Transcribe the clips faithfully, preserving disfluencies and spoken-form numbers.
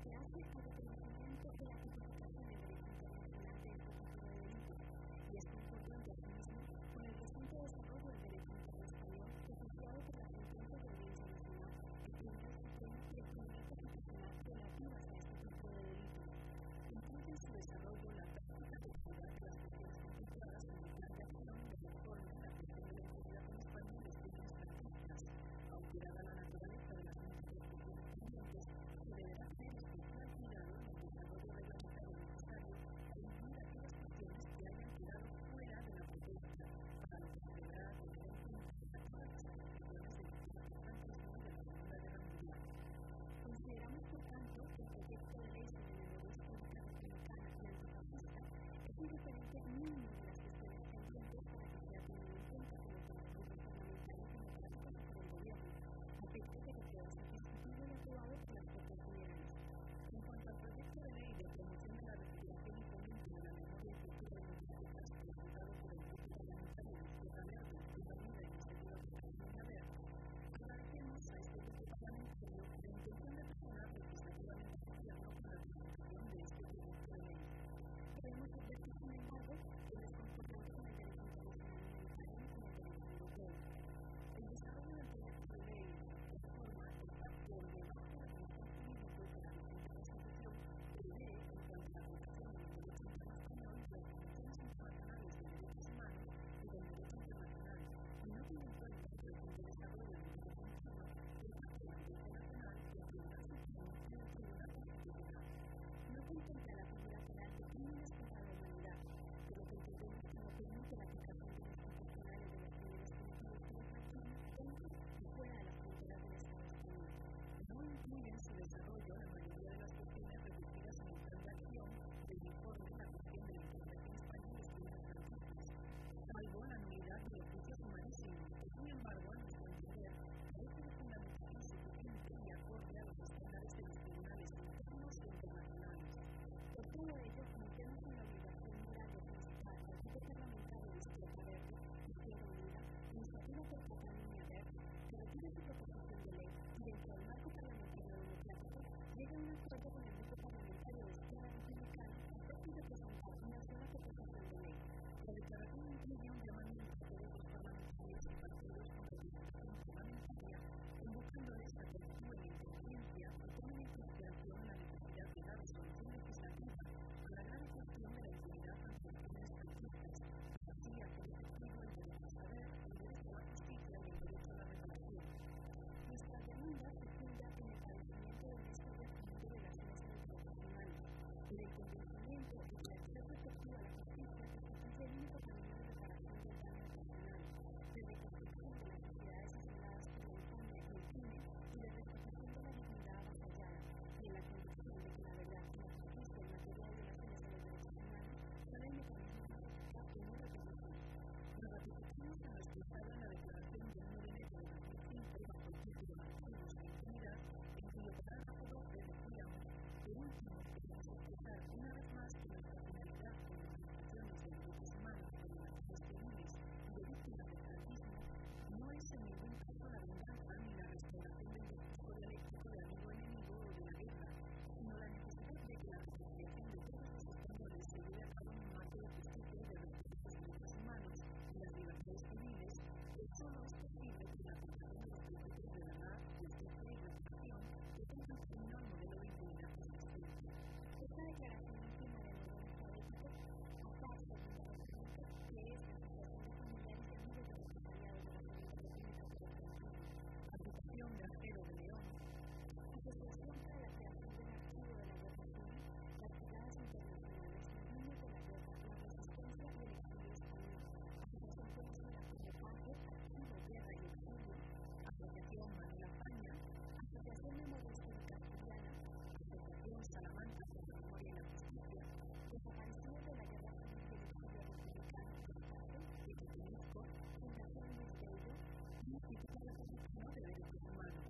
se hace al reconocimiento de la tipificación del derecho internacional de este tipo de delitos, y es concordante asimismo con el reciente desarrollo del derecho internacional propiciado por las sentencias de audiencia nacional, el Tribunal Supremo y el Tribunal Constitucional relativas a este tipo de delitos. Incluye en su desarrollo la práctica popular de las cuestiones contempladas en el plan de acción de reforma a la cuestión de la impunidad en España y los crímenes franquistas, aunque dada la naturaleza de las múltiples cuestiones pendientes, se deberá tener especial cuidado en el desarrollo reglamentario necesario e incluir aquellas cuestiones que hayan quedado fuera de la propuesta, para lo que se deberá tener en cuenta todas las afectaciones de víctimas del franquismo y de la Segunda Guerra Mundial. Consideramos, por tanto, que el proyecto de ley sobre memoria histórica republicana y antifascista es un referente mínimo de las cuestiones pendientes para que sea tenido en cuenta por los grupos parlamentarios democráticos y por el gobierno, a efectos de que pueda ser discutido y aprobado por las Cortes Generales. En cuanto al proyecto de ley de promoción de la recuperación y fomento de la memoria y cultura de los víctimas presentado por el grupo parlamentario de Izquierda Verde, Izquierda Unida y Iniciativa por Cataluña Verde, agradecemos a este grupo parlamentario la intención de personar legislativamente al gobierno con la presentación de este proyecto de ley. Queremos advertir, sin embargo, que no es concordante con el derecho internacional humanitario ni con el derecho europeo. El desarrollo del proyecto de ley de reforma está por debajo del marco jurídico que la vigente Constitución prevé en cuanto a la aplicación del derecho interno español de las convenciones internacionales de derechos humanos y del derecho internacional, y no tiene en cuenta el presente desarrollo del derecho interno por parte de la Audiencia Nacional, del Tribunal Supremo y del Tribunal Constitucional. No contempla la figura penal de crímenes contra la humanidad, por lo que entendemos que no permite la aplicación de los constitucionales de los crímenes cometidos por el franquismo dentro y fuera de las fronteras del Estado español. No incluye en su desarrollo la mayoría de las cuestiones recogidas en el plan de acción del informe La cuestión de la impunidad en España y los crímenes franquistas, salvo la nulidad de los juicios humanísimos, que sin embargo, a nuestro entender, carece de fundamentación suficiente y acorde a los estándares de los tribunales internos e internacionales. Por todo ello, nos vemos en la obligación moral de solicitar al grupo parlamentario de Izquierda Verde, Izquierda Unida, Iniciativa por Cataluña Verde, que retire su proposición de ley y, dentro del marco parlamentario democrático, llegue a un acuerdo con el grupo parlamentario de Izquierda Republicana a efectos de presentar una sola proposición de ley. La declaración incluye un llamamiento a todos los parlamentarios y partidos con representación parlamentaria, convocándoles a que actúen en conciencia y tomen en consideración la necesidad de dar solución legislativa a la gran cuestión de la impunidad ante los crímenes franquistas, así hacer efectivo el derecho a saber, el derecho a la justicia y el derecho a la reparación. Nuestra demanda se funda en el padecimiento de un establecimiento de relaciones interprofesionales, en el convencimiento de que el acceso efectivo a la justicia constituye el único camino de reparación del daño nacional, de reconstrucción de las sociedades asoladas por la infamia y el crimen y de restauración de la dignidad avasallada, y en la convicción de que la verdad y la justicia en materia de violaciones a los derechos humanos son el mecanismo más eficaz de no repetición. Nos ratificamos en lo expresado en la Declaración de uno de enero de dos mil cinco bajo el título Archivos de Impunidad, en cuyo parágrafo doce decíamos: por último, queremos expresar una vez más que nuestra finalidad con las manifestaciones de derechos humanos, de violaciones civiles y de víctimas del franquismo no es en ningún caso la venganza ni la restauración del discurso dialéctico de amigo-enemigo o de la guerra, sino la necesidad de que la reconciliación de todos los españoles se lleve a cabo en un marco de justicia y de respeto a los derechos humanos y las libertades civiles, que solo es posible con la aplicación de los principios de verdad, justicia y reparación que constituyen el modelo de impunidad existente. Esta declaración íntima del orden alfabético aparta de la referencia que es la Asociación de Familiares y Amigos de Represaliados de la Segunda República por el franquismo, Agrupación Granjero de León, Asociación para la Creación del Archivo de la Guerra Civil, las Brigadas Internacionales, los Niños de la Guerra, la Resistencia y el Exilio Español, Asociación conocida como PAGE, Archivo, Guerra y Exilio, Asociación Manuela Faña, Asociación Memoria Histórica Asturiana, Asociación Salamanca por la Memoria y la Justicia, Desaparecidos de la Guerra Civil y el Exilio Republicano, COSACE, Temisco, Fundación Luis Bello y Instituto Republicano de Derechos Humanos.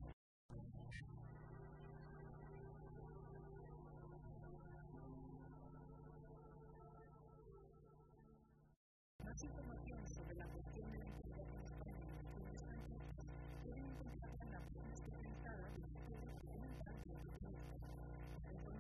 Más información sobre la cuestión de la impunidad en España y los crímenes franquistas pueden encontrarla en la página especializada del sitio documental de Documental.